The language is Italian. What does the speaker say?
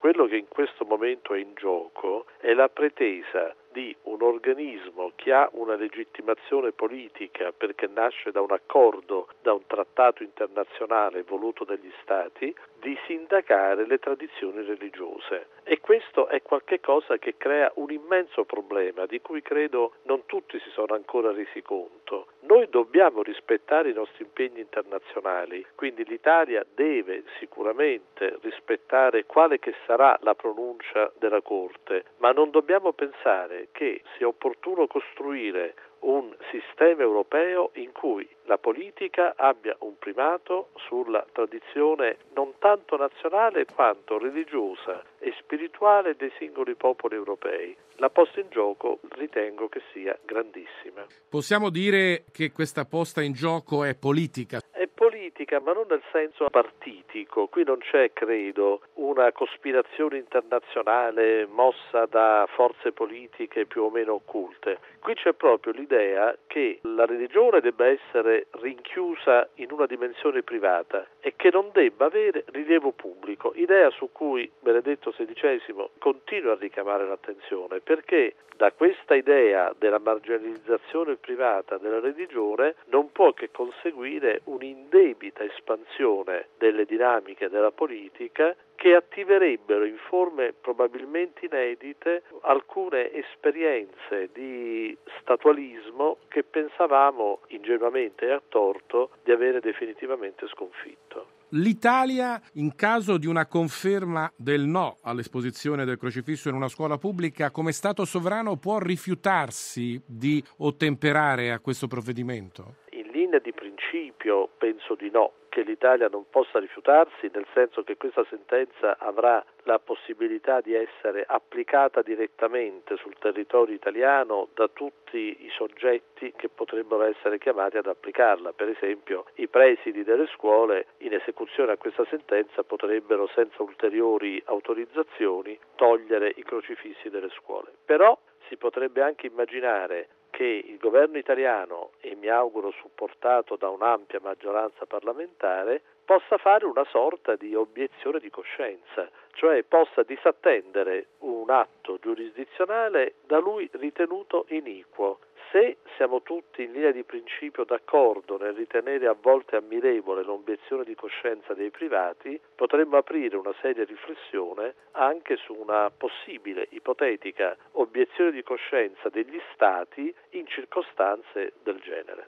Quello che in questo momento è in gioco è la pretesa di un organismo che ha una legittimazione politica perché nasce da un accordo, da un trattato internazionale voluto dagli Stati, di sindacare le tradizioni religiose. E questo è qualche cosa che crea un immenso problema di cui credo non tutti si sono ancora resi conto. Noi dobbiamo rispettare i nostri impegni internazionali, quindi l'Italia deve sicuramente rispettare quale che sarà la pronuncia della Corte, ma non dobbiamo pensare che sia opportuno costruire un sistema europeo in cui la politica abbia un primato sulla tradizione non tanto nazionale quanto religiosa e spirituale dei singoli popoli europei. La posta in gioco ritengo che sia grandissima. Possiamo dire che questa posta in gioco è politica? È politica, ma non nel senso partitico. Qui non c'è, credo, una cospirazione internazionale mossa da forze politiche più o meno occulte. Qui c'è proprio l'idea che la religione debba essere rinchiusa in una dimensione privata e che non debba avere rilievo pubblico, idea su cui Benedetto XVI continua a richiamare l'attenzione, perché da questa idea della marginalizzazione privata della religione non può che conseguire un'indebita espansione delle dinamiche della politica che attiverebbero in forme probabilmente inedite alcune esperienze di statualismo che pensavamo ingenuamente e a torto di avere definitivamente sconfitto. L'Italia, in caso di una conferma del no all'esposizione del crocifisso in una scuola pubblica, come Stato sovrano può rifiutarsi di ottemperare a questo provvedimento? In linea di principio penso di no, che l'Italia non possa rifiutarsi, nel senso che questa sentenza avrà la possibilità di essere applicata direttamente sul territorio italiano da tutti i soggetti che potrebbero essere chiamati ad applicarla. Per esempio, i presidi delle scuole, in esecuzione a questa sentenza, potrebbero senza ulteriori autorizzazioni togliere i crocifissi dalle scuole. Però si potrebbe anche immaginare che il governo italiano, e mi auguro supportato da un'ampia maggioranza parlamentare, possa fare una sorta di obiezione di coscienza, cioè possa disattendere un atto giurisdizionale da lui ritenuto iniquo. Se siamo tutti in linea di principio d'accordo nel ritenere a volte ammirevole l'obiezione di coscienza dei privati, potremmo aprire una seria riflessione anche su una possibile, ipotetica obiezione di coscienza degli Stati in circostanze del genere.